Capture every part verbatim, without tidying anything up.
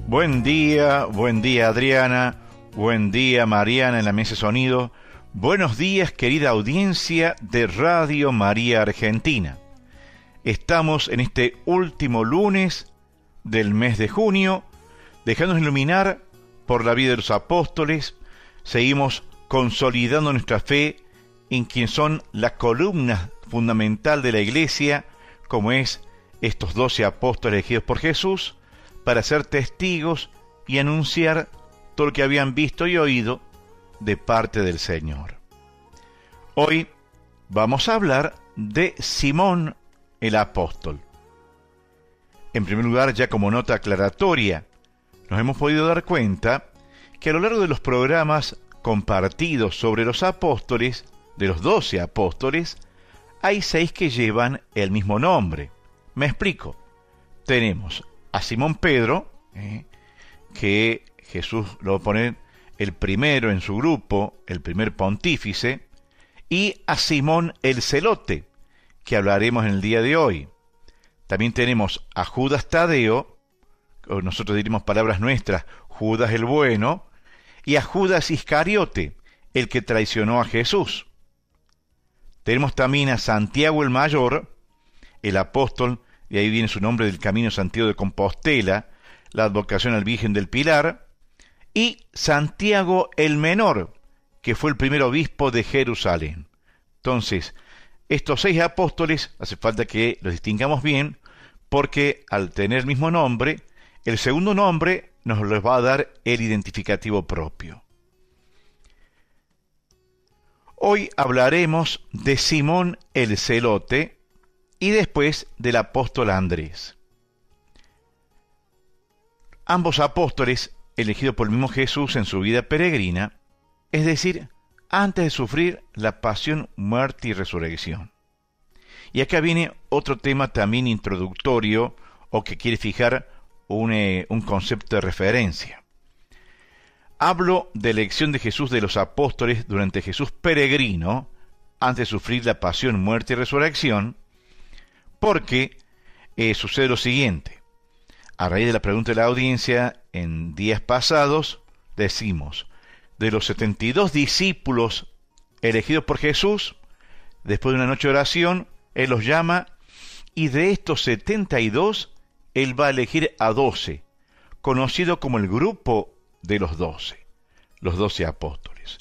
Buen día, buen día Adriana, buen día Mariana en la mesa de sonido. Buenos días querida audiencia de Radio María Argentina. Estamos en este último lunes del mes de junio, dejándonos iluminar por la vida de los apóstoles. Seguimos consolidando nuestra fe en quien son la columna fundamental de la Iglesia, como es estos doce apóstoles elegidos por Jesús, para ser testigos y anunciar todo lo que habían visto y oído de parte del Señor. Hoy vamos a hablar de Simón el apóstol. En primer lugar, ya como nota aclaratoria, nos hemos podido dar cuenta que a lo largo de los programas compartidos sobre los apóstoles, de los doce apóstoles, hay seis que llevan el mismo nombre. Me explico. Tenemos a Simón Pedro, eh, que Jesús lo va a poner el primero en su grupo, el primer pontífice, y a Simón el Celote, que hablaremos en el día de hoy. También tenemos a Judas Tadeo, o nosotros diremos palabras nuestras, Judas el Bueno, y a Judas Iscariote, el que traicionó a Jesús. Tenemos también a Santiago el Mayor, el apóstol, y ahí viene su nombre, del Camino Santiago de Compostela, la advocación al Virgen del Pilar, y Santiago el Menor, que fue el primer obispo de Jerusalén. Entonces, estos seis apóstoles, hace falta que los distingamos bien, porque al tener el mismo nombre, el segundo nombre nos les va a dar el identificativo propio. Hoy hablaremos de Simón el Celote, y después del apóstol Andrés. Ambos apóstoles, elegidos por el mismo Jesús en su vida peregrina, es decir, antes de sufrir la pasión, muerte y resurrección. Y acá viene otro tema también introductorio, o que quiere fijar un, eh, un concepto de referencia. Hablo de la elección de Jesús de los apóstoles durante Jesús peregrino, antes de sufrir la pasión, muerte y resurrección, porque eh, sucede lo siguiente. A raíz de la pregunta de la audiencia, en días pasados, decimos, de los setenta y dos discípulos elegidos por Jesús, después de una noche de oración, Él los llama, y de estos setenta y dos, Él va a elegir a doce, conocido como el grupo de los doce, los doce apóstoles.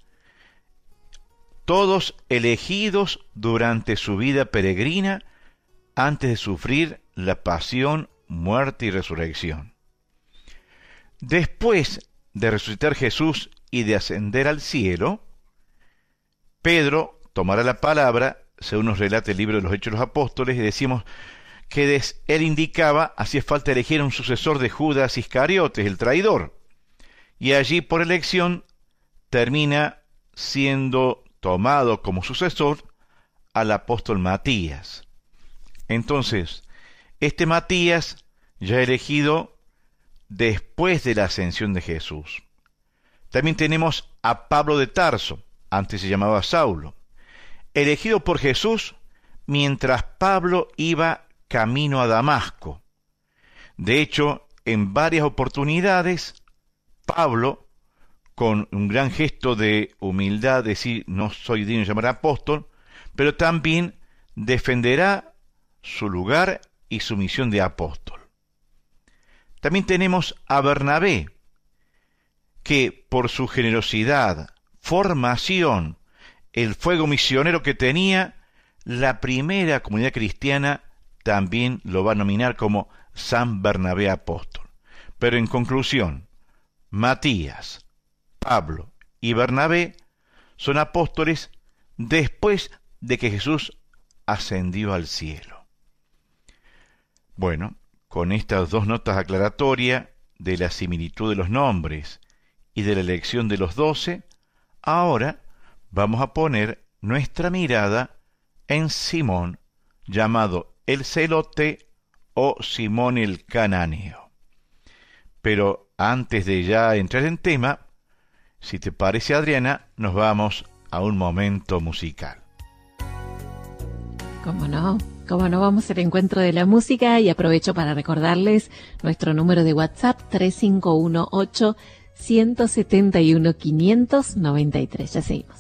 Todos elegidos durante su vida peregrina, antes de sufrir la pasión, muerte y resurrección. Después de resucitar Jesús y de ascender al cielo, Pedro tomará la palabra, según nos relata el libro de los Hechos de los Apóstoles, y decimos que des, él indicaba, hacía falta elegir a un sucesor de Judas Iscariotes, el traidor, y allí por elección termina siendo tomado como sucesor al apóstol Matías. Entonces, este Matías ya elegido después de la ascensión de Jesús. También tenemos a Pablo de Tarso, antes se llamaba Saulo, elegido por Jesús mientras Pablo iba camino a Damasco. De hecho, en varias oportunidades, Pablo, con un gran gesto de humildad, decir, no soy digno de llamar apóstol, pero también defenderá su lugar y su misión de apóstol. También tenemos a Bernabé, que por su generosidad, formación, el fuego misionero que tenía, la primera comunidad cristiana también lo va a nominar como San Bernabé apóstol. Pero en conclusión, Matías, Pablo y Bernabé son apóstoles después de que Jesús ascendió al cielo. Bueno, con estas dos notas aclaratorias de la similitud de los nombres y de la elección de los doce, ahora vamos a poner nuestra mirada en Simón, llamado el Celote o Simón el Cananeo. Pero antes de ya entrar en tema, si te parece, Adriana, nos vamos a un momento musical. ¿Cómo no? Como no, vamos al encuentro de la música y aprovecho para recordarles nuestro número de WhatsApp tres cinco uno ocho, uno siete uno, cinco nueve tres. Ya seguimos.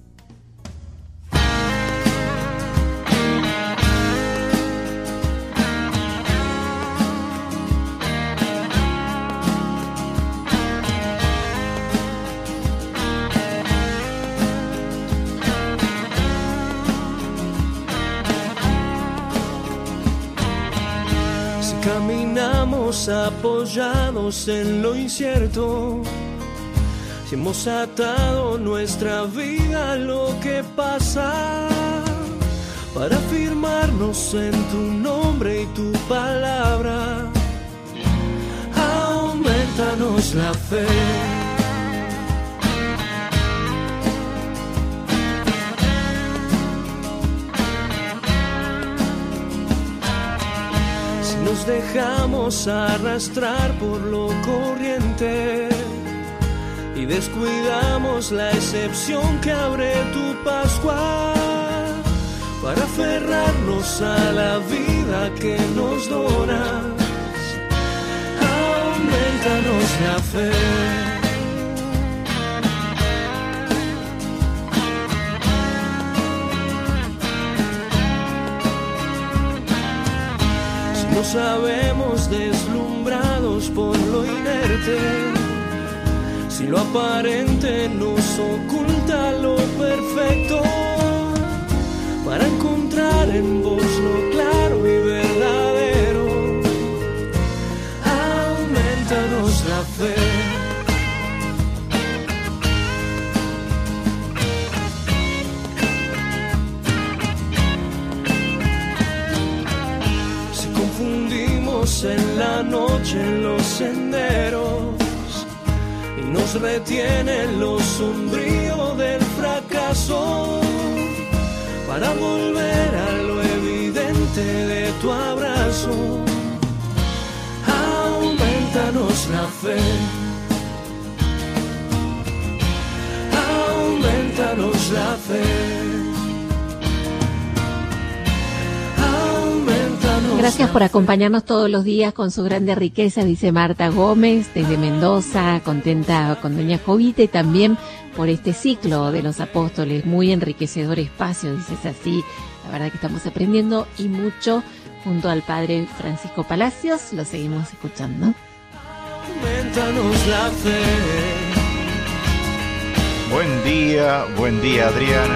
Caminamos apoyados en lo incierto, si hemos atado nuestra vida a lo que pasa, para afirmarnos en tu nombre y tu palabra, aumentanos la fe. Nos dejamos arrastrar por lo corriente y descuidamos la excepción que abre tu Pascua para aferrarnos a la vida que nos donas. Aumentanos la fe. No sabemos, deslumbrados por lo inerte, si lo aparente nos oculta lo perfecto, para encontrar en vos lo claro y verdadero. Aumentanos la fe. En la noche en los senderos y nos retiene lo sombrío del fracaso, para volver a lo evidente de tu abrazo. Aumentanos la fe. Aumentanos la fe. Gracias por acompañarnos todos los días con su grande riqueza, dice Marta Gómez desde Mendoza, contenta con doña Jovita, y también por este ciclo de los apóstoles, muy enriquecedor espacio, dices así. La verdad que estamos aprendiendo y mucho junto al padre Francisco Palacios. Lo seguimos escuchando. Aumentanos la fe. Buen día, buen día, Adriana.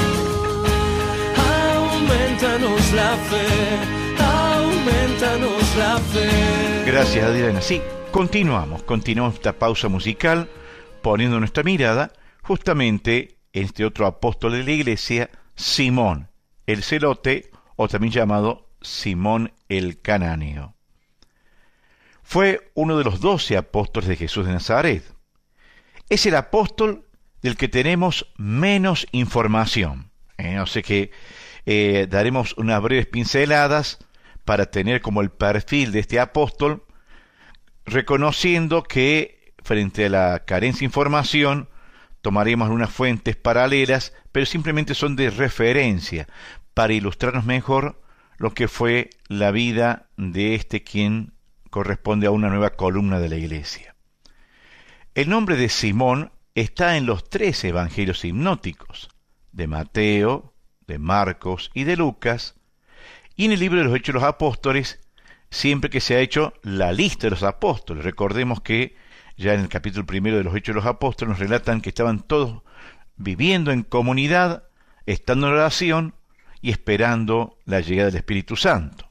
Aumentanos la fe. Aumentanos la fe. Gracias, Adriana. Sí, continuamos, continuamos esta pausa musical poniendo nuestra mirada justamente en este otro apóstol de la iglesia, Simón el Celote, o también llamado Simón el Cananeo. Fue uno de los doce apóstoles de Jesús de Nazaret. Es el apóstol del que tenemos menos información. ¿eh? O sea que eh, daremos unas breves pinceladas para tener como el perfil de este apóstol, reconociendo que frente a la carencia de información tomaremos unas fuentes paralelas, pero simplemente son de referencia para ilustrarnos mejor lo que fue la vida de este quien corresponde a una nueva columna de la iglesia. El nombre de Simón está en los tres evangelios sinópticos, de Mateo, de Marcos y de Lucas, y en el libro de los Hechos de los Apóstoles, siempre que se ha hecho la lista de los apóstoles. Recordemos que ya en el capítulo primero de los Hechos de los Apóstoles nos relatan que estaban todos viviendo en comunidad, estando en oración y esperando la llegada del Espíritu Santo.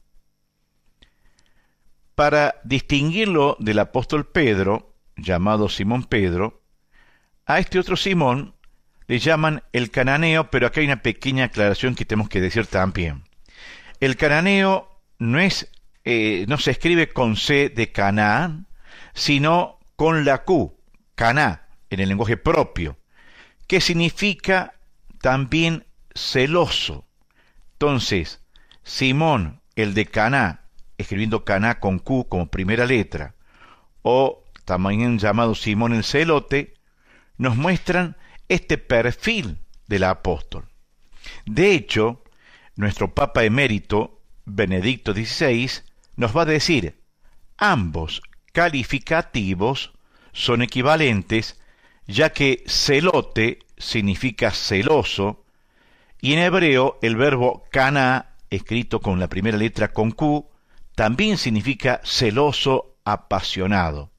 Para distinguirlo del apóstol Pedro, llamado Simón Pedro, a este otro Simón le llaman el cananeo, pero acá hay una pequeña aclaración que tenemos que decir también. El cananeo no es, eh, no se escribe con C de Canaán, sino con la Q, Caná, en el lenguaje propio, que significa también celoso. Entonces, Simón, el de Caná, escribiendo Caná con Q como primera letra, o también llamado Simón el Celote, nos muestran este perfil del apóstol. De hecho, nuestro Papa emérito, Benedicto dieciséis nos va a decir, ambos calificativos son equivalentes, ya que celote significa celoso, y en hebreo el verbo caná, escrito con la primera letra con Q, también significa celoso, apasionado.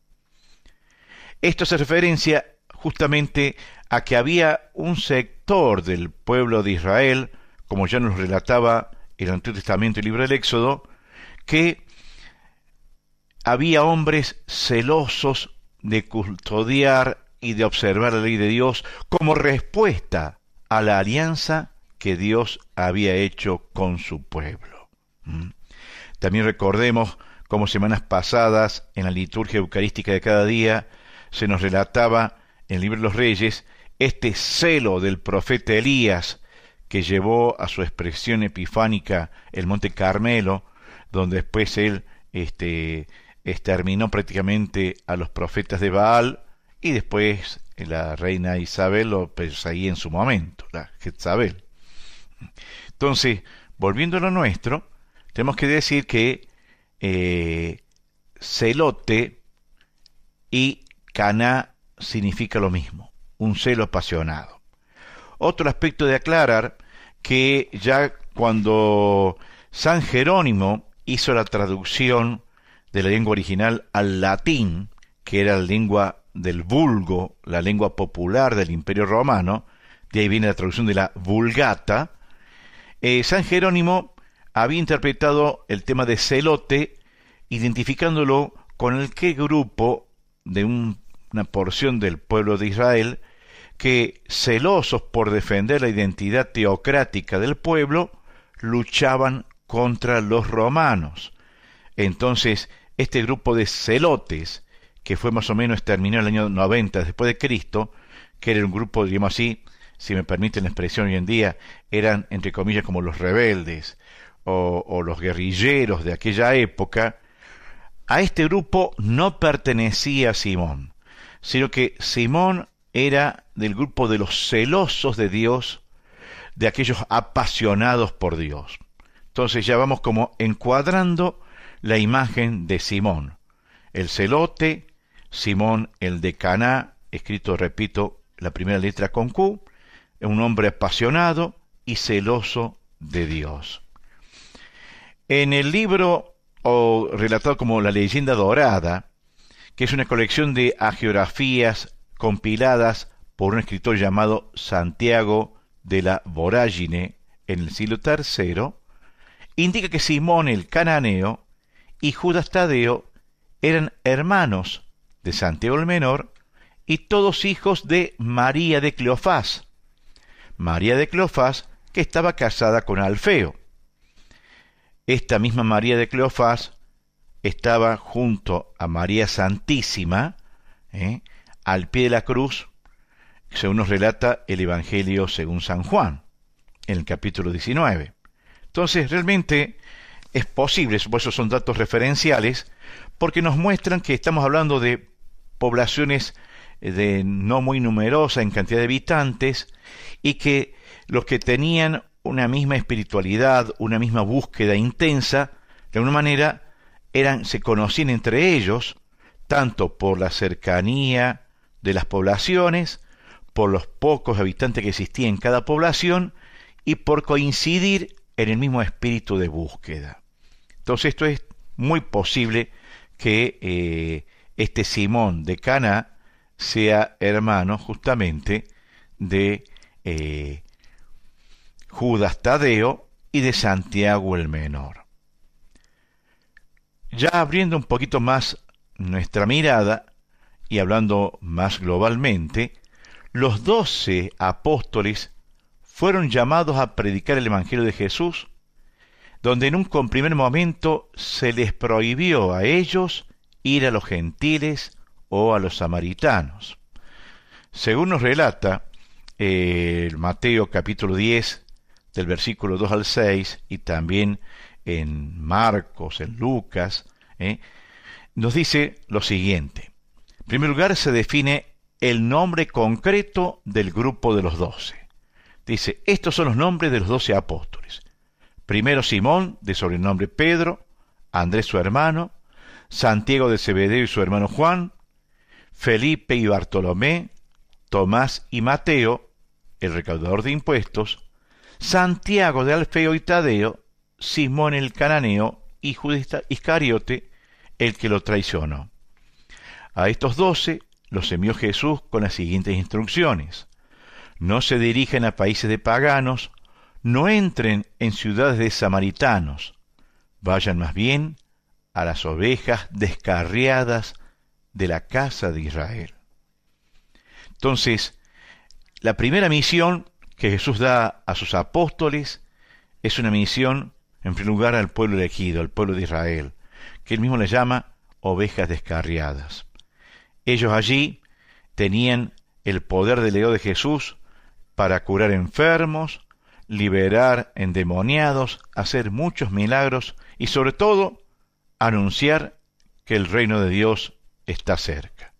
Esto hace referencia justamente a que había un sector del pueblo de Israel, como ya nos relataba el Antiguo Testamento y el libro del Éxodo, que había hombres celosos de custodiar y de observar la ley de Dios como respuesta a la alianza que Dios había hecho con su pueblo. ¿Mm? También recordemos cómo semanas pasadas, en la liturgia eucarística de cada día, se nos relataba en el libro de los Reyes este celo del profeta Elías, que llevó a su expresión epifánica el Monte Carmelo, donde después él este, exterminó prácticamente a los profetas de Baal, y después la reina Isabel lo perseguía en su momento, la Jezabel. Entonces, volviendo a lo nuestro, tenemos que decir que eh, celote y caná significa lo mismo, un celo apasionado. Otro aspecto de aclarar, que ya cuando San Jerónimo hizo la traducción de la lengua original al latín, que era la lengua del vulgo, la lengua popular del Imperio Romano, de ahí viene la traducción de la Vulgata, eh, San Jerónimo había interpretado el tema de celote, identificándolo con el que grupo de un, una porción del pueblo de Israel, que, celosos por defender la identidad teocrática del pueblo, luchaban contra los romanos. Entonces, este grupo de celotes, que fue más o menos exterminado en el año noventa después de Cristo, que era un grupo, digamos así, si me permiten la expresión hoy en día, eran, entre comillas, como los rebeldes o, o los guerrilleros de aquella época. A este grupo no pertenecía Simón, sino que Simón era del grupo de los celosos de Dios, de aquellos apasionados por Dios. Entonces ya vamos como encuadrando la imagen de Simón, el celote, Simón el de Caná, escrito, repito, la primera letra con Q, un hombre apasionado y celoso de Dios. En el libro, o relatado como La Leyenda Dorada, que es una colección de hagiografías compiladas por un escritor llamado Santiago de la Vorágine en el siglo tercero, indica que Simón el Cananeo y Judas Tadeo eran hermanos de Santiago el Menor y todos hijos de María de Cleofás. María de Cleofás, que estaba casada con Alfeo. Esta misma María de Cleofás estaba junto a María Santísima, ¿eh? al pie de la cruz, según nos relata el Evangelio según San Juan, en el capítulo diecinueve. Entonces, realmente es posible, por eso son datos referenciales, porque nos muestran que estamos hablando de poblaciones de no muy numerosa en cantidad de habitantes, y que los que tenían una misma espiritualidad, una misma búsqueda intensa, de alguna manera eran, se conocían entre ellos, tanto por la cercanía de las poblaciones, por los pocos habitantes que existían en cada población, y por coincidir en el mismo espíritu de búsqueda. Entonces esto es muy posible que eh, este Simón de Caná sea hermano justamente de eh, Judas Tadeo y de Santiago el Menor. Ya abriendo un poquito más nuestra mirada y hablando más globalmente, los doce apóstoles fueron llamados a predicar el Evangelio de Jesús, donde en un primer momento se les prohibió a ellos ir a los gentiles o a los samaritanos. Según nos relata eh, el Mateo capítulo diez, del versículo dos al seis, y también en Marcos, en Lucas, eh, nos dice lo siguiente. En primer lugar, se define el nombre concreto del grupo de los doce. Dice, estos son los nombres de los doce apóstoles. Primero Simón, de sobrenombre Pedro, Andrés su hermano, Santiago de Zebedeo y su hermano Juan, Felipe y Bartolomé, Tomás y Mateo, el recaudador de impuestos, Santiago de Alfeo y Tadeo, Simón el cananeo y Judas Iscariote, el que lo traicionó. A estos doce los envió Jesús con las siguientes instrucciones: no se dirijan a países de paganos, no entren en ciudades de samaritanos, vayan más bien a las ovejas descarriadas de la casa de Israel. Entonces, la primera misión que Jesús da a sus apóstoles es una misión, en primer lugar, al pueblo elegido, al pueblo de Israel, que él mismo le llama ovejas descarriadas. Ellos allí tenían el poder delegado de Jesús para curar enfermos, liberar endemoniados, hacer muchos milagros y sobre todo anunciar que el reino de Dios está cerca.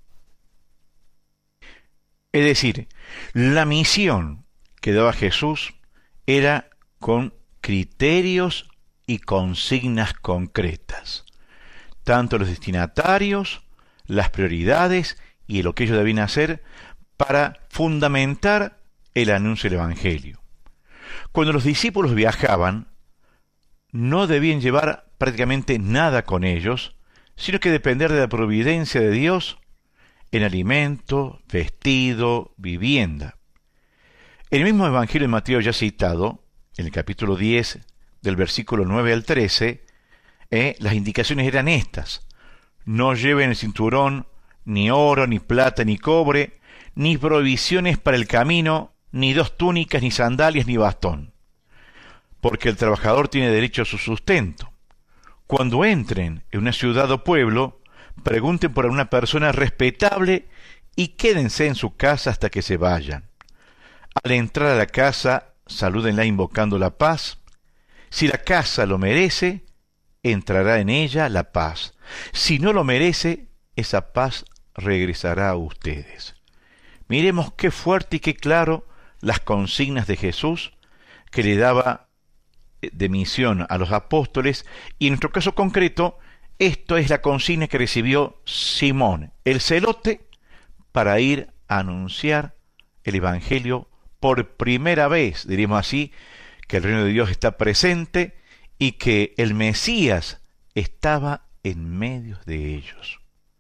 Es decir, la misión que daba Jesús era con criterios y consignas concretas, tanto los destinatarios, las prioridades y lo que ellos debían hacer para fundamentar el anuncio del Evangelio. Cuando los discípulos viajaban, no debían llevar prácticamente nada con ellos, sino que depender de la providencia de Dios en alimento, vestido, vivienda. En el mismo Evangelio de Mateo ya citado, en el capítulo diez, del versículo nueve al trece, eh, las indicaciones eran estas: no lleven el cinturón, ni oro, ni plata, ni cobre, ni provisiones para el camino, ni dos túnicas, ni sandalias, ni bastón, porque el trabajador tiene derecho a su sustento. Cuando entren en una ciudad o pueblo, pregunten por una persona respetable y quédense en su casa hasta que se vayan. Al entrar a la casa, salúdenla invocando la paz. Si la casa lo merece, entrará en ella la paz. Si no lo merece, esa paz regresará a ustedes. Miremos qué fuerte y qué claro las consignas de Jesús que le daba de misión a los apóstoles, y en nuestro caso concreto, esto es la consigna que recibió Simón, el celote, para ir a anunciar el Evangelio por primera vez, diríamos así, que el reino de Dios está presente y que el Mesías estaba en medio de ellos.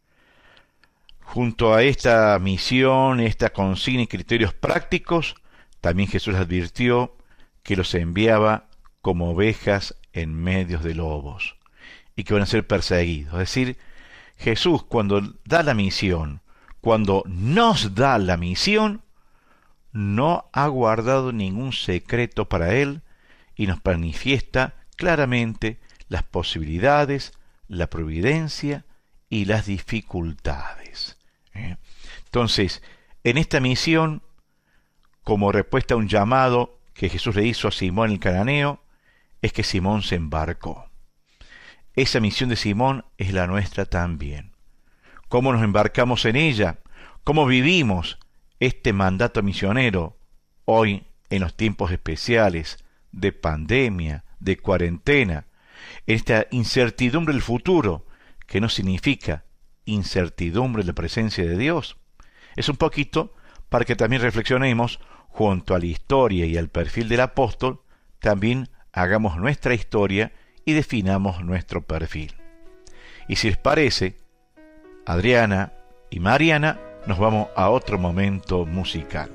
Junto a esta misión, esta consigna y criterios prácticos, también Jesús advirtió que los enviaba como ovejas en medio de lobos y que van a ser perseguidos. Es decir, Jesús, cuando da la misión, cuando nos da la misión, no ha guardado ningún secreto para él y nos manifiesta claramente las posibilidades, la providencia y las dificultades. ¿Eh? Entonces, en esta misión, como respuesta a un llamado que Jesús le hizo a Simón el cananeo, es que Simón se embarcó. Esa misión de Simón es la nuestra también. ¿Cómo nos embarcamos en ella? ¿Cómo vivimos este mandato misionero hoy en los tiempos especiales de pandemia, de cuarentena, en esta incertidumbre del futuro, que no significa incertidumbre de la presencia de Dios? Es un poquito para que también reflexionemos junto a la historia y al perfil del apóstol, también hagamos nuestra historia y definamos nuestro perfil. Y si les parece, Adriana y Mariana, nos vamos a otro momento musical.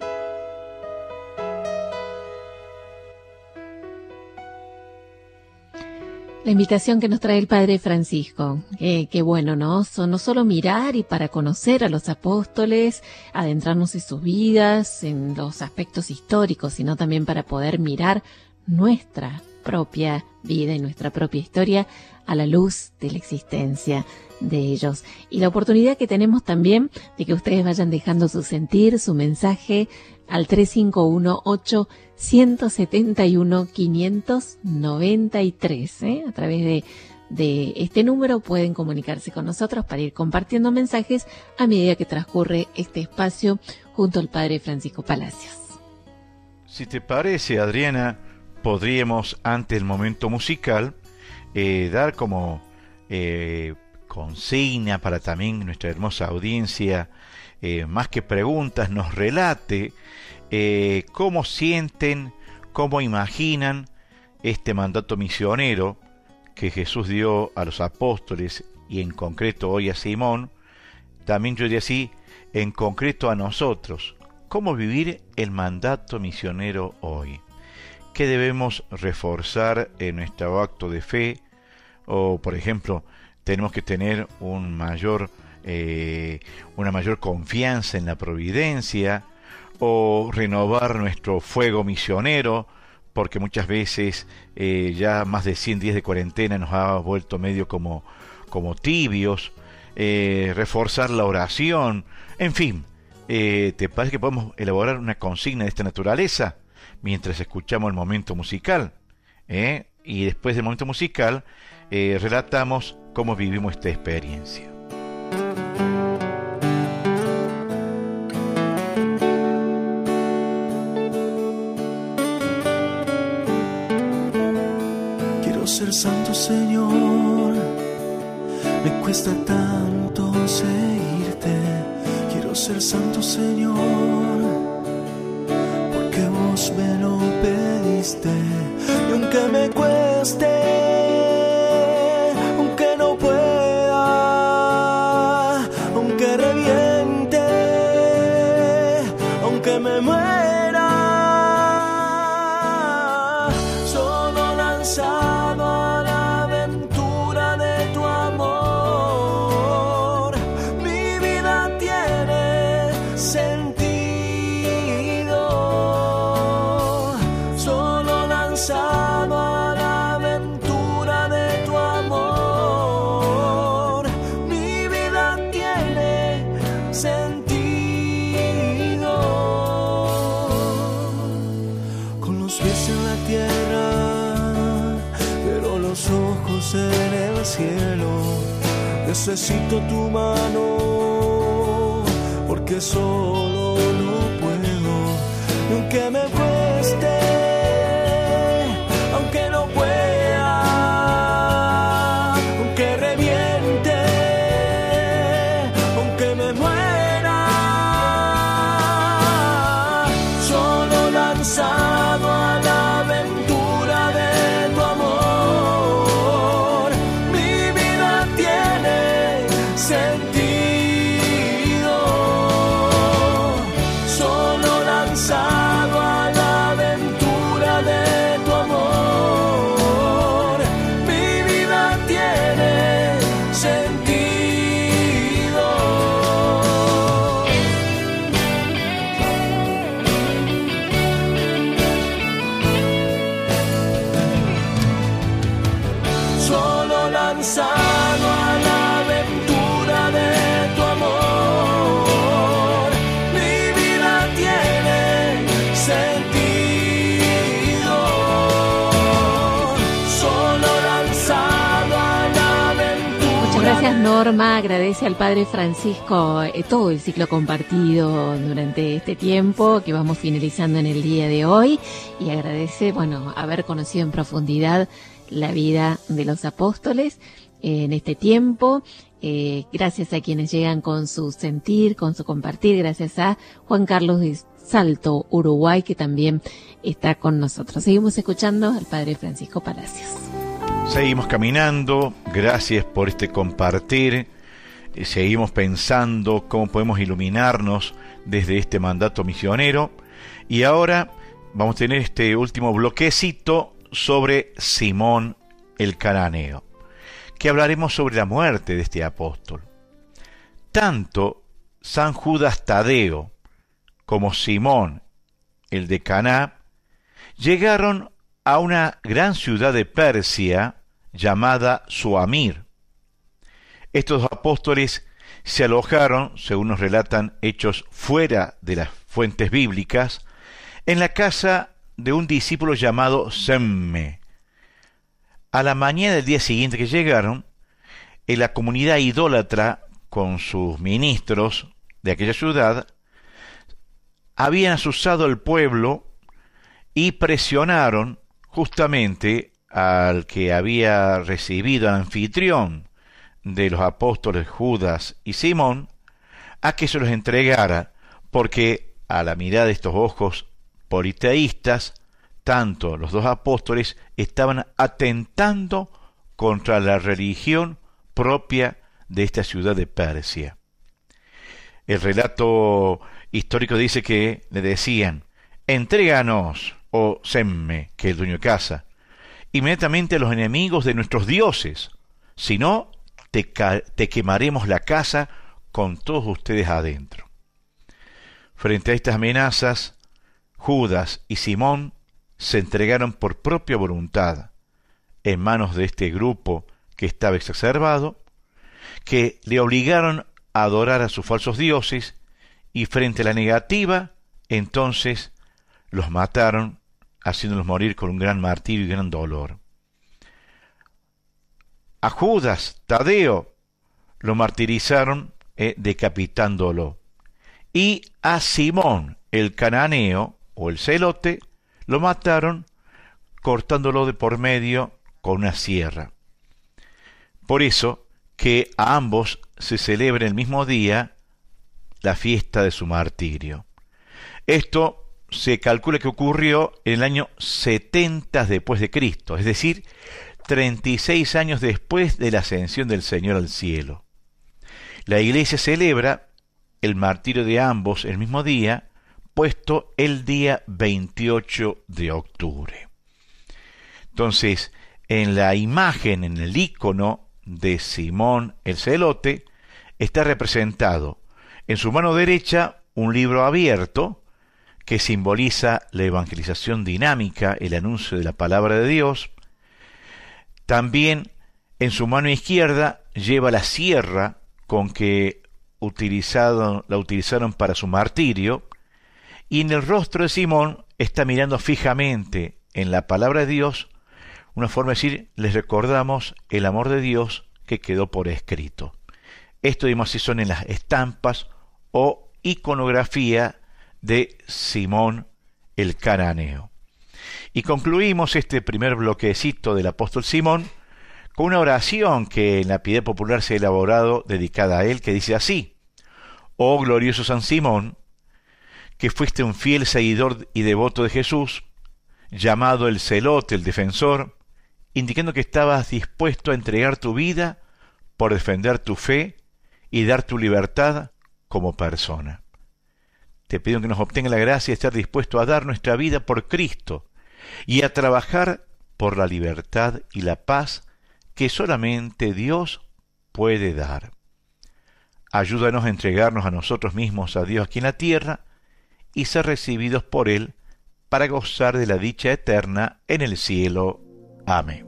La invitación que nos trae el Padre Francisco, eh, qué bueno, ¿no? So, no solo mirar y para conocer a los apóstoles, adentrarnos en sus vidas, en los aspectos históricos, sino también para poder mirar nuestra propia vida y nuestra propia historia a la luz de la existencia de ellos. Y la oportunidad que tenemos también de que ustedes vayan dejando su sentir, su mensaje al tres cinco uno, ocho siete uno, cinco nueve tres. ¿eh? A través de, de este número pueden comunicarse con nosotros para ir compartiendo mensajes a medida que transcurre este espacio junto al Padre Francisco Palacios. Si te parece, Adriana, podríamos, antes del momento musical, eh, dar como eh, consigna para también nuestra hermosa audiencia, eh, más que preguntas, nos relate eh, cómo sienten, cómo imaginan este mandato misionero que Jesús dio a los apóstoles y en concreto hoy a Simón, también yo diría así, en concreto a nosotros. ¿Cómo vivir el mandato misionero hoy? ¿Qué debemos reforzar en nuestro acto de fe? O, por ejemplo, tenemos que tener un mayor, eh, una mayor confianza en la providencia, o renovar nuestro fuego misionero, porque muchas veces eh, ya más de cien días de cuarentena nos ha vuelto medio como, como tibios, eh, reforzar la oración, en fin. Eh, ¿Te parece que podemos elaborar una consigna de esta naturaleza mientras escuchamos el momento musical? ¿Eh? Y después del momento musical eh, relatamos cómo vivimos esta experiencia. Quiero ser santo, Señor, me cuesta tanto seguirte. Quiero ser santo, Señor, porque vos me lo pediste. Y aunque me cueste, aunque no pueda, aunque reviente, aunque me muera, solo lanzado a la aventura de tu amor, mi vida tiene sentido. Solo lanzado a la aventura de tu amor, mi vida tiene sentido. Con los pies en la tierra, pero los ojos en el cielo, necesito tu mano, porque solo no puedo. Y aunque me cueste, aunque no pueda, aunque reviente, aunque me muera, solo lanzado a la aventura de tu amor, mi vida tiene sentido. Solo lanzado a la aventura de tu amor, mi vida tiene sentido. Solo lanzado a la aventura de tu amor, mi vida tiene sentido. Solo lanzado a la aventura. Muchas gracias, Norma. Agradece al Padre Francisco eh, todo el ciclo compartido durante este tiempo que vamos finalizando en el día de hoy, y agradece, bueno, haber conocido en profundidad la vida de los apóstoles eh, en este tiempo. Eh, gracias a quienes llegan con su sentir, con su compartir. Gracias a Juan Carlos de Salto, Uruguay, que también está con nosotros. Seguimos escuchando al Padre Francisco Palacios. Seguimos caminando, gracias por este compartir. Eh, seguimos pensando cómo podemos iluminarnos desde este mandato misionero. Y ahora vamos a tener este último bloquecito sobre Simón el Cananeo, que hablaremos sobre la muerte de este apóstol. Tanto San Judas Tadeo como Simón el de Caná llegaron a una gran ciudad de Persia llamada Suamir. Estos apóstoles se alojaron, según nos relatan hechos fuera de las fuentes bíblicas, en la casa de un discípulo llamado Semme. A la mañana del día siguiente que llegaron, en la comunidad idólatra con sus ministros de aquella ciudad habían asusado al pueblo y presionaron justamente al que había recibido al anfitrión de los apóstoles Judas y Simón, a que se los entregara, porque a la mirada de estos ojos politeístas, tanto los dos apóstoles estaban atentando contra la religión propia de esta ciudad de Persia. El relato histórico dice que le decían: entréganos, oh Semme, que es el dueño de casa, inmediatamente a los enemigos de nuestros dioses, si no, te, te quemaremos la casa con todos ustedes adentro. Frente a estas amenazas, Judas y Simón se entregaron por propia voluntad en manos de este grupo que estaba exacerbado, que le obligaron a adorar a sus falsos dioses, y frente a la negativa, entonces los mataron, haciéndolos morir con un gran martirio y gran dolor. A Judas Tadeo lo martirizaron eh, decapitándolo, y a Simón el cananeo o el celote lo mataron cortándolo de por medio con una sierra. Por eso que a ambos se celebra el mismo día la fiesta de su martirio. Esto se calcula que ocurrió en el año setenta después de Cristo, es decir, treinta y seis años después de la ascensión del Señor al cielo. La Iglesia celebra el martirio de ambos el mismo día, puesto el día veintiocho de octubre. Entonces, en la imagen, en el ícono de Simón el celote, está representado en su mano derecha un libro abierto que simboliza la evangelización dinámica, el anuncio de la palabra de Dios. También en su mano izquierda lleva la sierra con que utilizado, la utilizaron para su martirio, y en el rostro de Simón está mirando fijamente en la palabra de Dios, una forma de decir: les recordamos el amor de Dios que quedó por escrito. Esto, digamos así, son en las estampas o iconografía de Simón el cananeo. Y concluimos este primer bloquecito del apóstol Simón con una oración que en la piedad popular se ha elaborado dedicada a él, que dice así: oh glorioso San Simón, que fuiste un fiel seguidor y devoto de Jesús, llamado el celote, el defensor, indicando que estabas dispuesto a entregar tu vida por defender tu fe y dar tu libertad como persona. Te pido que nos obtenga la gracia de estar dispuesto a dar nuestra vida por Cristo y a trabajar por la libertad y la paz que solamente Dios puede dar. Ayúdanos a entregarnos a nosotros mismos a Dios aquí en la tierra y ser recibidos por Él para gozar de la dicha eterna en el cielo. Amén.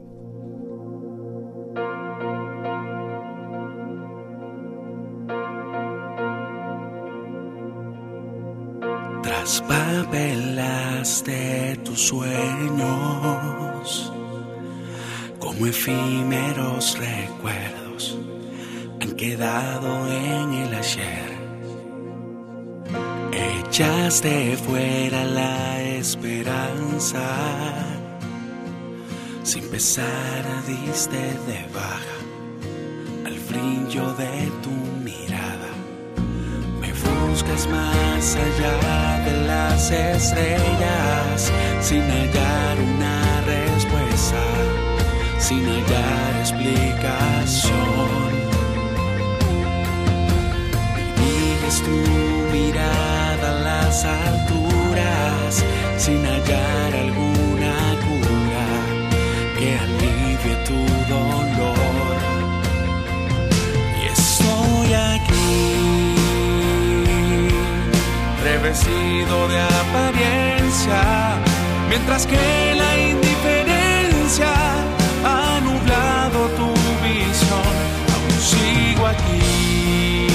Traspapelaste tus sueños como efímeros recuerdos, han quedado en el ayer. Echaste fuera la esperanza, sin pesar diste de baja al brillo de tu mirada. Me buscas más allá de las estrellas, sin hallar una respuesta, sin hallar explicación. Diriges tu mirada a las alturas, sin hallar alguna cura que alivie tu dolor. Y estoy aquí, revestido de apariencia, mientras que la indiferencia ha nublado tu visión. Aún sigo aquí,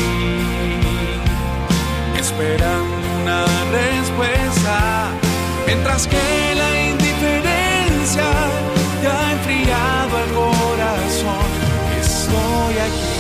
esperando una respuesta, mientras que la indiferencia te ha enfriado el corazón. Estoy aquí.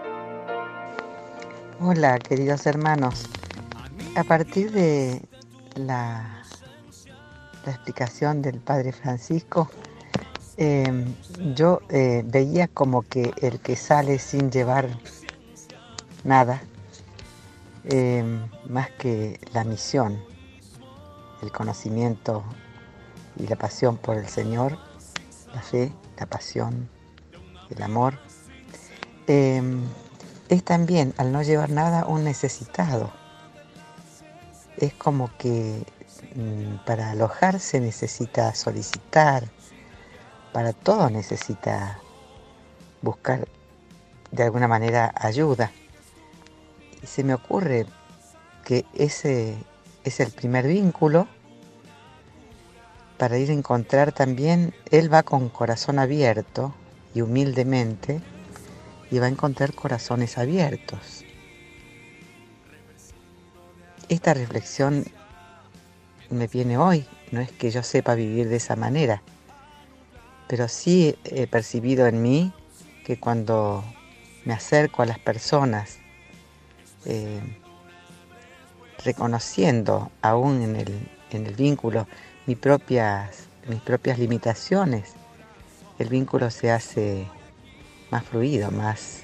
Hola, queridos hermanos. A partir de la, la explicación del Padre Francisco, eh, yo eh, veía como que el que sale sin llevar nada, eh, más que la misión, el conocimiento y la pasión por el Señor, la fe, la pasión, el amor, eh, es también, al no llevar nada, un necesitado. Es como que mm, para alojarse necesita solicitar, para todo necesita buscar de alguna manera ayuda. Y se me ocurre que ese es el primer vínculo para ir a encontrar también. Él va con corazón abierto y humildemente, y va a encontrar corazones abiertos. Esta reflexión me viene hoy, no es que yo sepa vivir de esa manera, pero sí he percibido en mí que cuando me acerco a las personas, eh, reconociendo aún en el, en el vínculo mis propias, mis propias limitaciones, el vínculo se hace más fluido, más,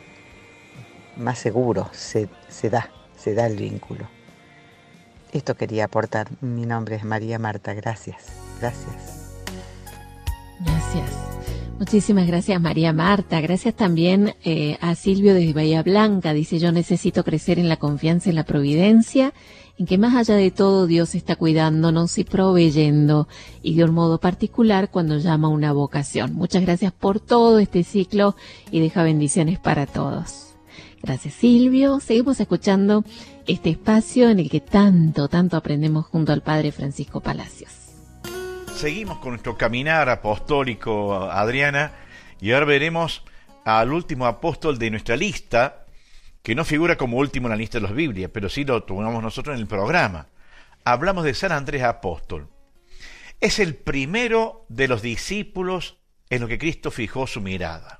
más seguro, se, se da, se da el vínculo. Esto quería aportar. Mi nombre es María Marta. Gracias. Gracias. Gracias. Muchísimas gracias, María Marta. Gracias también eh, a Silvio desde Bahía Blanca. Dice: yo necesito crecer en la confianza en la providencia, en que más allá de todo Dios está cuidándonos y proveyendo, y de un modo particular cuando llama una vocación. Muchas gracias por todo este ciclo y deja bendiciones para todos. Gracias, Silvio. Seguimos escuchando este espacio en el que tanto, tanto aprendemos junto al Padre Francisco Palacios. Seguimos con nuestro caminar apostólico, Adriana, y ahora veremos al último apóstol de nuestra lista, que no figura como último en la lista de los Biblias, pero sí lo tomamos nosotros en el programa. Hablamos de San Andrés Apóstol. Es el primero de los discípulos en los que Cristo fijó su mirada.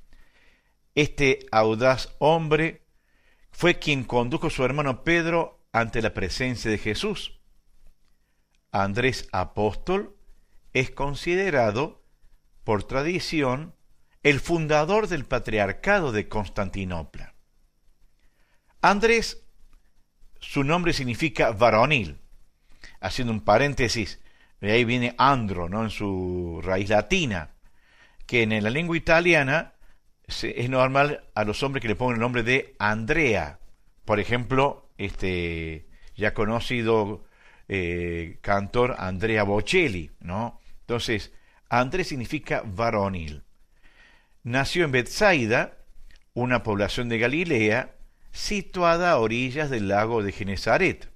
Este audaz hombre fue quien condujo a su hermano Pedro ante la presencia de Jesús. Andrés Apóstol es considerado, por tradición, el fundador del patriarcado de Constantinopla. Andrés, su nombre significa varonil. Haciendo un paréntesis, de ahí viene andro, ¿no?, en su raíz latina, que en la lengua italiana es normal a los hombres que le pongan el nombre de Andrea. Por ejemplo, este ya conocido eh, cantor Andrea Bocelli, ¿no? Entonces, Andrés significa varonil. Nació en Betsaida, una población de Galilea, situada a orillas del lago de Genesaret.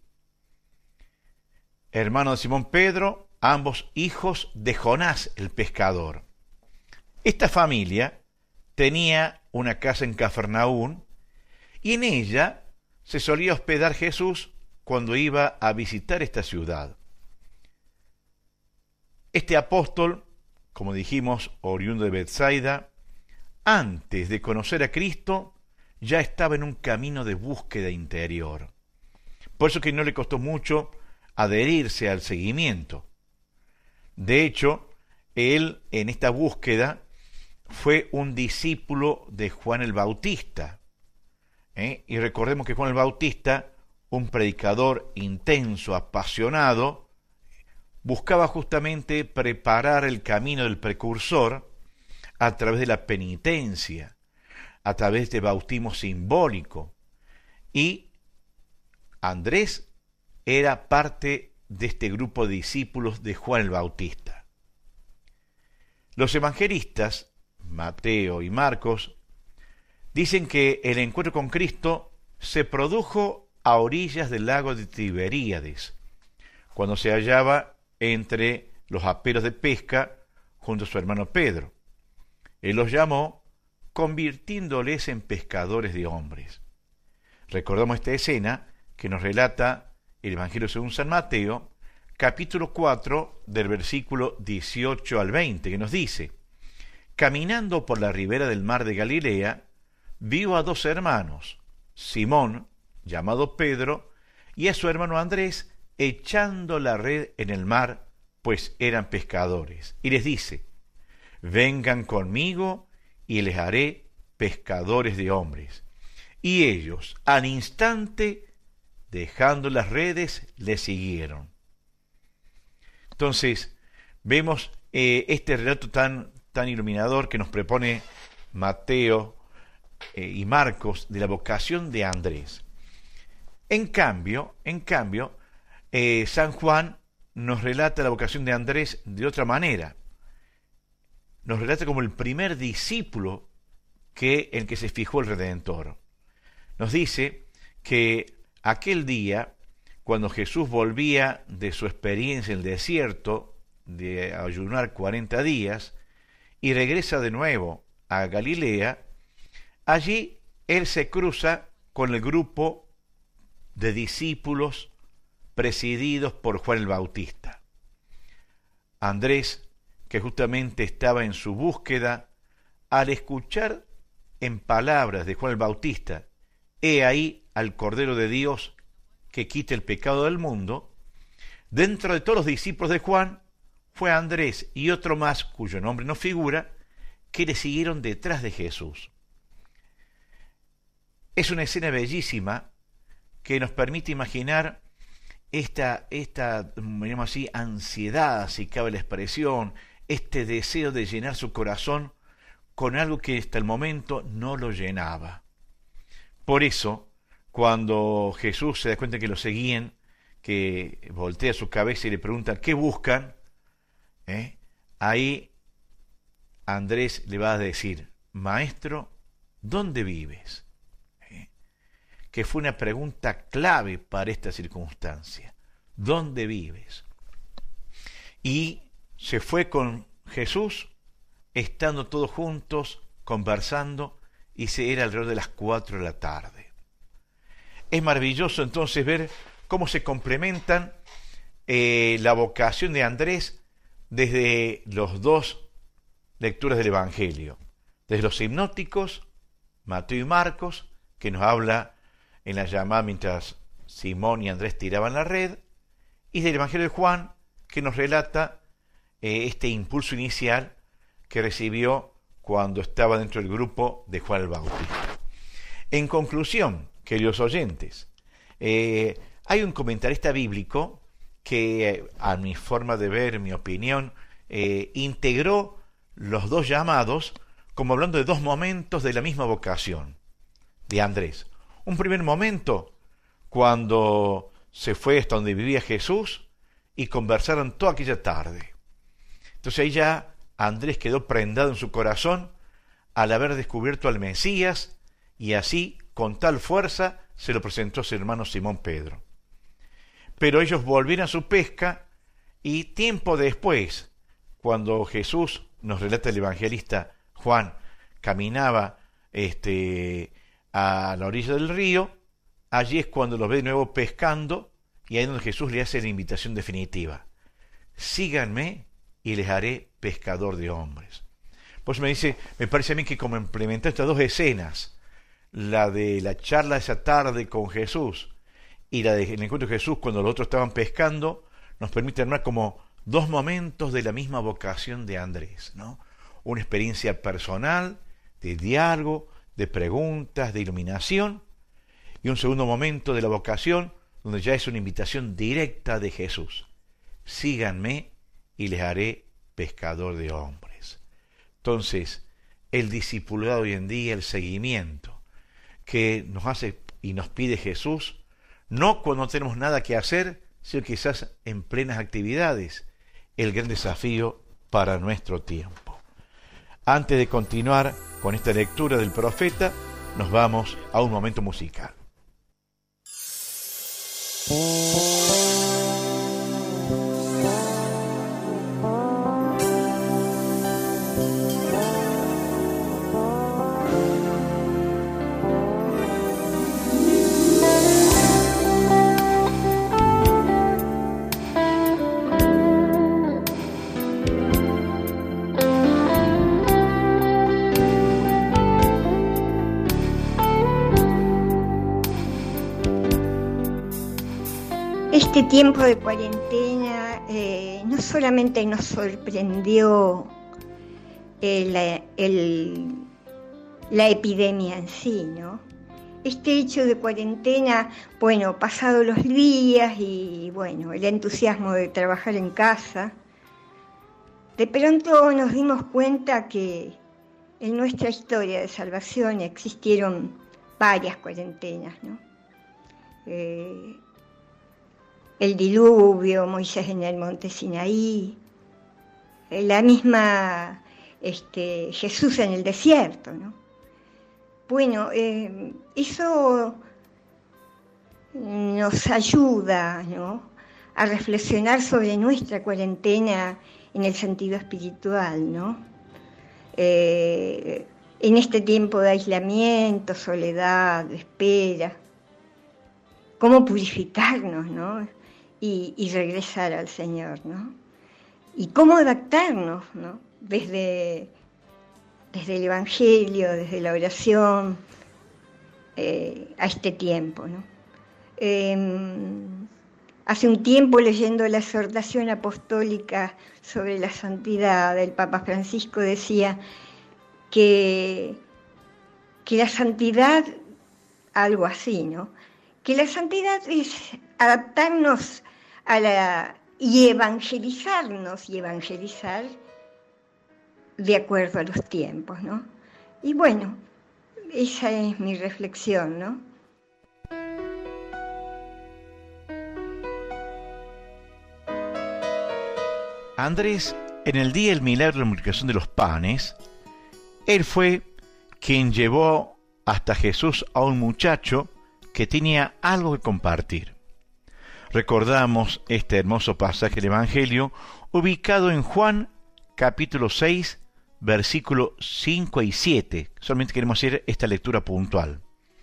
Hermano de Simón Pedro, ambos hijos de Jonás el pescador. Esta familia tenía una casa en Cafarnaún, y en ella se solía hospedar Jesús cuando iba a visitar esta ciudad. Este apóstol, como dijimos, oriundo de Betsaida, antes de conocer a Cristo, ya estaba en un camino de búsqueda interior. Por eso que no le costó mucho adherirse al seguimiento. De hecho, él en esta búsqueda fue un discípulo de Juan el Bautista. ¿Eh? Y recordemos que Juan el Bautista, un predicador intenso, apasionado, buscaba justamente preparar el camino del precursor a través de la penitencia, a través de bautismo simbólico. Y Andrés era parte de este grupo de discípulos de Juan el Bautista. Los evangelistas, Mateo y Marcos, dicen que el encuentro con Cristo se produjo a orillas del lago de Tiberíades, cuando se hallaba entre los aperos de pesca junto a su hermano Pedro. Él los llamó, convirtiéndoles en pescadores de hombres. Recordamos esta escena que nos relata el Evangelio según San Mateo, capítulo cuatro, del versículo dieciocho al veinte, que nos dice: caminando por la ribera del mar de Galilea, vio a dos hermanos, Simón, llamado Pedro, y a su hermano Andrés, echando la red en el mar, pues eran pescadores. Y les dice, vengan conmigo y les haré pescadores de hombres. Y ellos, al instante, dejando las redes, le siguieron. Entonces, vemos eh, este relato tan, tan iluminador que nos propone Mateo eh, y Marcos de la vocación de Andrés. En cambio, en cambio, eh, San Juan nos relata la vocación de Andrés de otra manera. Nos relata como el primer discípulo que el que se fijó el Redentor. Nos dice que aquel día, cuando Jesús volvía de su experiencia en el desierto, de ayunar cuarenta días, y regresa de nuevo a Galilea, allí él se cruza con el grupo de discípulos presididos por Juan el Bautista. Andrés, que justamente estaba en su búsqueda, al escuchar en palabras de Juan el Bautista, he ahí al Cordero de Dios que quita el pecado del mundo, dentro de todos los discípulos de Juan, fue Andrés y otro más, cuyo nombre no figura, que le siguieron detrás de Jesús. Es una escena bellísima que nos permite imaginar esta, esta, digamos así, ansiedad, si cabe la expresión, este deseo de llenar su corazón con algo que hasta el momento no lo llenaba. Por eso, cuando Jesús se da cuenta que lo seguían, que voltea su cabeza y le pregunta, ¿qué buscan? ¿Eh? Ahí Andrés le va a decir, Maestro, ¿dónde vives? ¿Eh? Que fue una pregunta clave para esta circunstancia. ¿Dónde vives? Y se fue con Jesús, estando todos juntos, conversando, y se era alrededor de las cuatro de la tarde. Es maravilloso entonces ver cómo se complementan eh, la vocación de Andrés desde los dos lecturas del Evangelio, desde los hipnóticos, Mateo y Marcos, que nos habla en la llamada mientras Simón y Andrés tiraban la red, y del Evangelio de Juan, que nos relata eh, este impulso inicial que recibió cuando estaba dentro del grupo de Juan el Bautista. En conclusión, queridos oyentes, eh, hay un comentarista bíblico que, a mi forma de ver, mi opinión, eh, integró los dos llamados como hablando de dos momentos de la misma vocación de Andrés. Un primer momento, cuando se fue hasta donde vivía Jesús y conversaron toda aquella tarde. Entonces ahí ya Andrés quedó prendado en su corazón al haber descubierto al Mesías, y así, con tal fuerza, se lo presentó a su hermano Simón Pedro. Pero ellos volvieron a su pesca, y tiempo después, cuando Jesús, nos relata el evangelista Juan, caminaba este, a la orilla del río, allí es cuando los ve de nuevo pescando, y ahí es donde Jesús le hace la invitación definitiva. Síganme y les haré pescador de hombres. Pues me dice, me parece a mí que como implementar estas dos escenas, la de la charla esa tarde con Jesús y la del encuentro de Jesús cuando los otros estaban pescando, nos permite armar como dos momentos de la misma vocación de Andrés, ¿no? Una experiencia personal, de diálogo, de preguntas, de iluminación, y un segundo momento de la vocación donde ya es una invitación directa de Jesús. Síganme y les haré pescador de hombres. Entonces, el discipulado hoy en día, el seguimiento que nos hace y nos pide Jesús, no cuando no tenemos nada que hacer, sino quizás en plenas actividades, el gran desafío para nuestro tiempo. Antes de continuar con esta lectura del profeta, nos vamos a un momento musical. Este tiempo de cuarentena eh, no solamente nos sorprendió el, el, la epidemia en sí, ¿no? Este hecho de cuarentena, bueno, pasados los días y bueno, el entusiasmo de trabajar en casa, de pronto nos dimos cuenta que en nuestra historia de salvación existieron varias cuarentenas, ¿no? Eh, el diluvio, Moisés en el monte Sinaí, eh, la misma este, Jesús en el desierto, ¿no? Bueno, eh, eso nos ayuda, ¿no?, a reflexionar sobre nuestra cuarentena en el sentido espiritual, ¿no? Eh, en este tiempo de aislamiento, soledad, de espera, cómo purificarnos, ¿no?, y, y regresar al Señor, ¿no? Y cómo adaptarnos, ¿no?, desde, desde el Evangelio, desde la oración, eh, a este tiempo, ¿no? Eh, hace un tiempo, leyendo la exhortación apostólica sobre la santidad del Papa Francisco, decía que, que la santidad, algo así, ¿no?, que la santidad es adaptarnos a la, y evangelizarnos y evangelizar de acuerdo a los tiempos, ¿no? Y bueno, esa es mi reflexión, ¿no? Andrés, en el día del milagro de la multiplicación de los panes, él fue quien llevó hasta Jesús a un muchacho que tenía algo que compartir. Recordamos este hermoso pasaje del Evangelio ubicado en Juan capítulo seis, versículos cinco y siete. Solamente queremos hacer esta lectura puntual.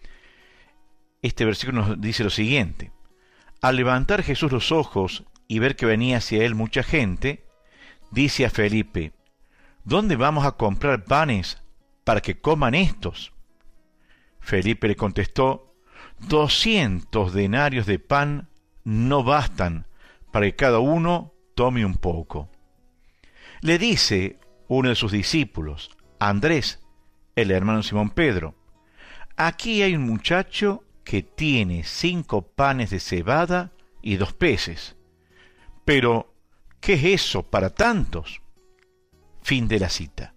Este versículo nos dice lo siguiente: al levantar Jesús los ojos y ver que venía hacia él mucha gente, dice a Felipe: ¿dónde vamos a comprar panes para que coman estos? Felipe le contestó: doscientos denarios de pan no bastan para que cada uno tome un poco. Le dice uno de sus discípulos, Andrés, el hermano de Simón Pedro: aquí hay un muchacho que tiene cinco panes de cebada y dos peces. Pero, ¿qué es eso para tantos? Fin de la cita.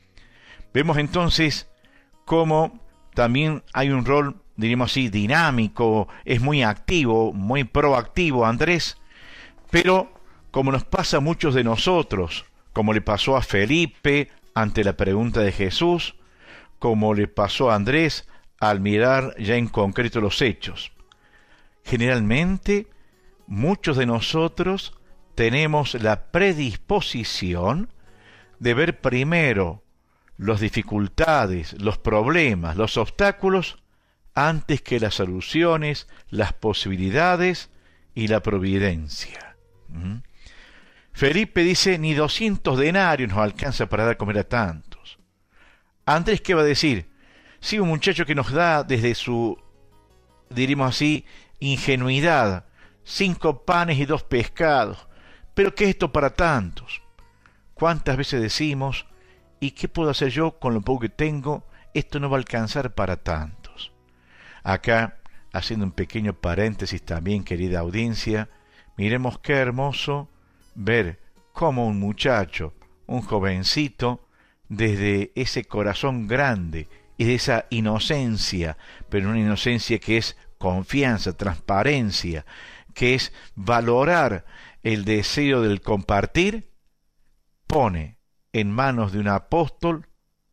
Vemos entonces cómo también hay un rol, diríamos así, dinámico, es muy activo, muy proactivo Andrés, pero como nos pasa a muchos de nosotros, como le pasó a Felipe ante la pregunta de Jesús, como le pasó a Andrés al mirar ya en concreto los hechos. Generalmente, muchos de nosotros tenemos la predisposición de ver primero las dificultades, los problemas, los obstáculos, antes que las soluciones, las posibilidades y la providencia. ¿Mm? Felipe dice, ni doscientos denarios nos alcanza para dar a comer a tantos. Andrés, ¿qué va a decir? Sí, un muchacho que nos da desde su, diríamos así, ingenuidad, cinco panes y dos pescados. ¿Pero qué es esto para tantos? ¿Cuántas veces decimos, ¿y qué puedo hacer yo con lo poco que tengo? Esto no va a alcanzar para tantos. Acá, haciendo un pequeño paréntesis también, querida audiencia, miremos qué hermoso ver cómo un muchacho, un jovencito, desde ese corazón grande y de esa inocencia, pero una inocencia que es confianza, transparencia, que es valorar el deseo del compartir, pone en manos de un apóstol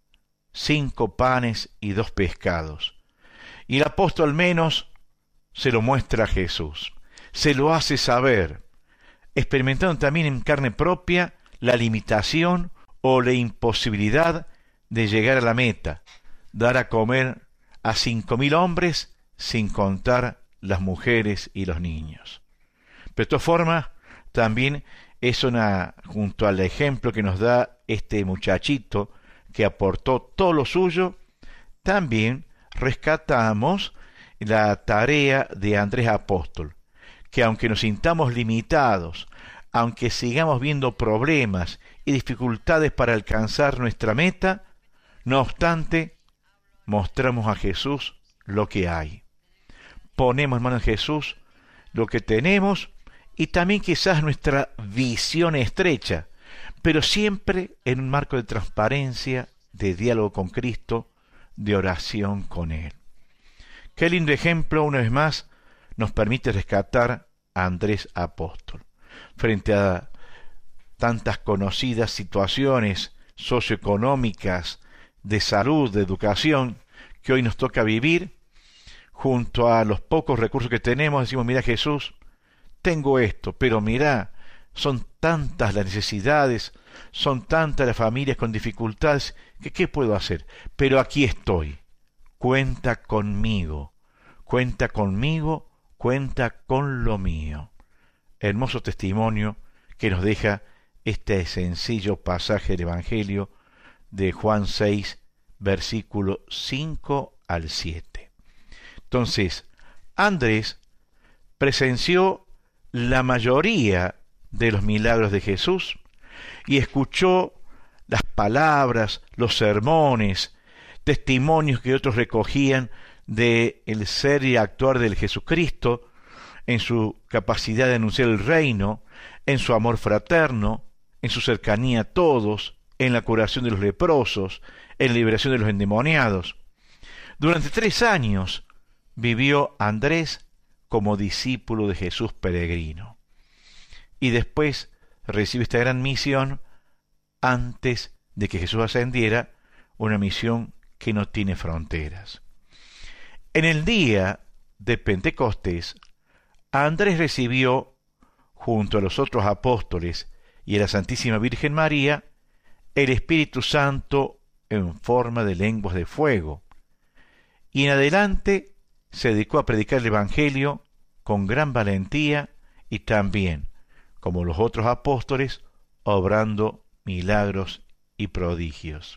cinco panes y dos pescados. Y el apóstol al menos se lo muestra a Jesús, se lo hace saber, experimentando también en carne propia la limitación o la imposibilidad de llegar a la meta, dar a comer a cinco mil hombres sin contar las mujeres y los niños. Pero de todas formas, también es una, junto al ejemplo que nos da este muchachito que aportó todo lo suyo, también rescatamos la tarea de Andrés Apóstol, que aunque nos sintamos limitados, aunque sigamos viendo problemas y dificultades para alcanzar nuestra meta, no obstante, mostramos a Jesús lo que hay. Ponemos en manos de Jesús lo que tenemos y también quizás nuestra visión estrecha, pero siempre en un marco de transparencia, de diálogo con Cristo, de oración con Él. Qué lindo ejemplo, una vez más, nos permite rescatar a Andrés Apóstol. Frente a tantas conocidas situaciones socioeconómicas, de salud, de educación, que hoy nos toca vivir, junto a los pocos recursos que tenemos, decimos, mira Jesús, tengo esto, pero mira, son tantas las necesidades, son tantas las familias con dificultades, que ¿qué puedo hacer? Pero aquí estoy, cuenta conmigo, cuenta conmigo, cuenta con lo mío. Hermoso testimonio que nos deja este sencillo pasaje del Evangelio de Juan seis, versículo cinco al siete. Entonces, Andrés presenció la mayoría de los milagros de Jesús y escuchó las palabras, los sermones, testimonios que otros recogían de el ser y actuar del Jesucristo, en su capacidad de anunciar el reino, en su amor fraterno, en su cercanía a todos, en la curación de los leprosos, en la liberación de los endemoniados. Durante tres años vivió Andrés como discípulo de Jesús peregrino. Y después recibe esta gran misión antes de que Jesús ascendiera, una misión que no tiene fronteras. En el día de Pentecostés, Andrés recibió, junto a los otros apóstoles y a la Santísima Virgen María, el Espíritu Santo en forma de lenguas de fuego, y en adelante se dedicó a predicar el Evangelio con gran valentía y también, como los otros apóstoles, obrando milagros y prodigios.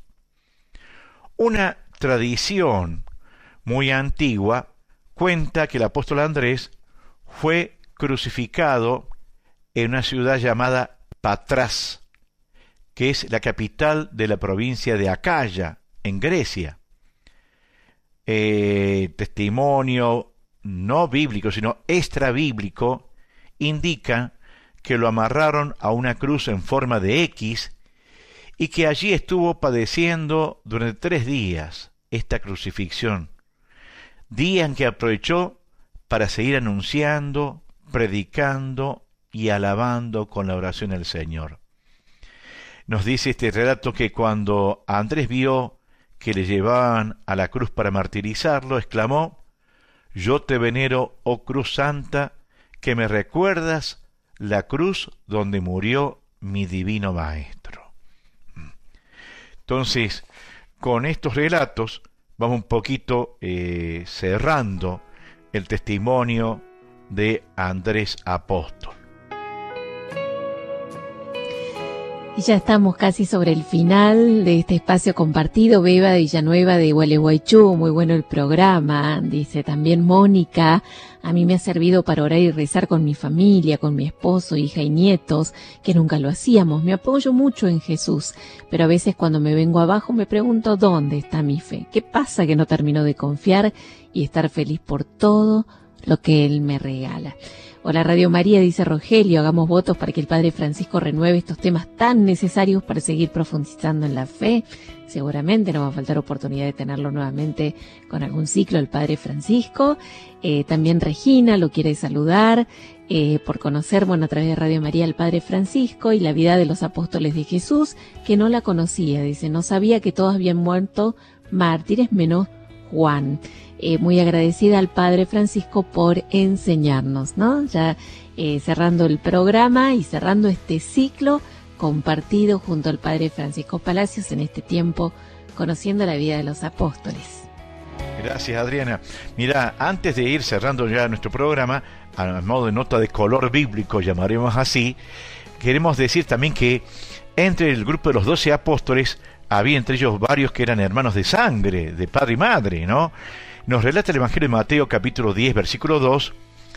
Una tradición muy antigua cuenta que el apóstol Andrés fue crucificado en una ciudad llamada Patras, que es la capital de la provincia de Acaya, en Grecia. Eh, testimonio no bíblico, sino extrabíblico, indica que lo amarraron a una cruz en forma de X y que allí estuvo padeciendo durante tres días esta crucifixión, día en que aprovechó para seguir anunciando, predicando y alabando con la oración al Señor. Nos dice este relato que cuando Andrés vio que le llevaban a la cruz para martirizarlo, exclamó: «Yo te venero, oh cruz santa, que me recuerdas la cruz donde murió mi divino Maestro». Entonces, con estos relatos vamos un poquito eh, cerrando el testimonio de Andrés Apóstol. Y ya estamos casi sobre el final de este espacio compartido. Beba de Villanueva de Gualeguaychú, muy bueno el programa. Dice también Mónica, a mí me ha servido para orar y rezar con mi familia, con mi esposo, hija y nietos, que nunca lo hacíamos. Me apoyo mucho en Jesús, pero a veces cuando me vengo abajo me pregunto dónde está mi fe. ¿Qué pasa que no termino de confiar y estar feliz por todo lo que Él me regala? Hola Radio María, dice Rogelio, hagamos votos para que el Padre Francisco renueve estos temas tan necesarios para seguir profundizando en la fe. Seguramente no va a faltar oportunidad de tenerlo nuevamente con algún ciclo el Padre Francisco. Eh, también Regina lo quiere saludar eh, por conocer, bueno, a través de Radio María el Padre Francisco y la vida de los apóstoles de Jesús, que no la conocía. Dice, no sabía que todos habían muerto mártires menos Juan. Eh, muy agradecida al Padre Francisco por enseñarnos, ¿no? Ya eh, cerrando el programa y cerrando este ciclo compartido junto al Padre Francisco Palacios en este tiempo conociendo la vida de los apóstoles. Gracias, Adriana. Mira, antes de ir cerrando ya nuestro programa, a modo de nota de color bíblico, llamaremos así, queremos decir también que entre el grupo de los doce apóstoles había entre ellos varios que eran hermanos de sangre, de padre y madre, ¿no? Nos relata el Evangelio de Mateo, capítulo diez, versículo dos,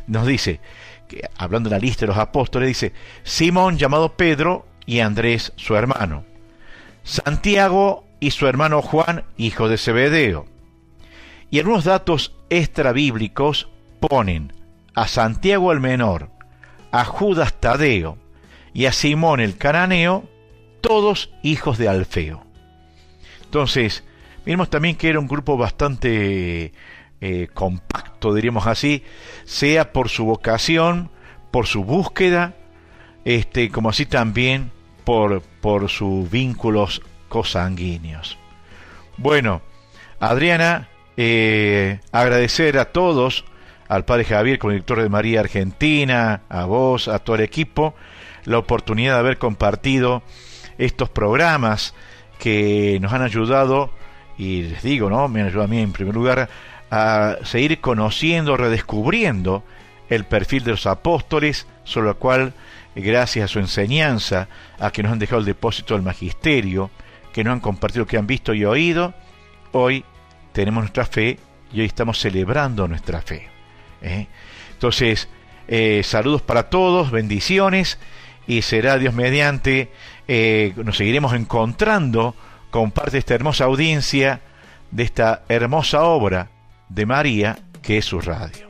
nos dice, que, hablando de la lista de los apóstoles, dice, Simón llamado Pedro y Andrés su hermano, Santiago y su hermano Juan, hijo de Zebedeo. Y algunos datos extrabíblicos ponen a Santiago el menor, a Judas Tadeo y a Simón el cananeo, todos hijos de Alfeo. Entonces, vimos también que era un grupo bastante eh, compacto, diríamos así, sea por su vocación, por su búsqueda, este, como así también por, por sus vínculos cosanguíneos. Bueno, Adriana, eh, agradecer a todos, al padre Javier, como director de María Argentina, a vos, a todo el equipo, la oportunidad de haber compartido estos programas que nos han ayudado, y les digo, ¿no? Me han ayudado a mí en primer lugar a seguir conociendo, redescubriendo el perfil de los apóstoles, sobre lo cual, gracias a su enseñanza, a que nos han dejado el depósito del magisterio, que nos han compartido lo que han visto y oído, hoy tenemos nuestra fe y hoy estamos celebrando nuestra fe. ¿eh? Entonces, eh, saludos para todos, bendiciones, y será Dios mediante, eh, nos seguiremos encontrando con parte de esta hermosa audiencia, de esta hermosa obra de María, que es su radio.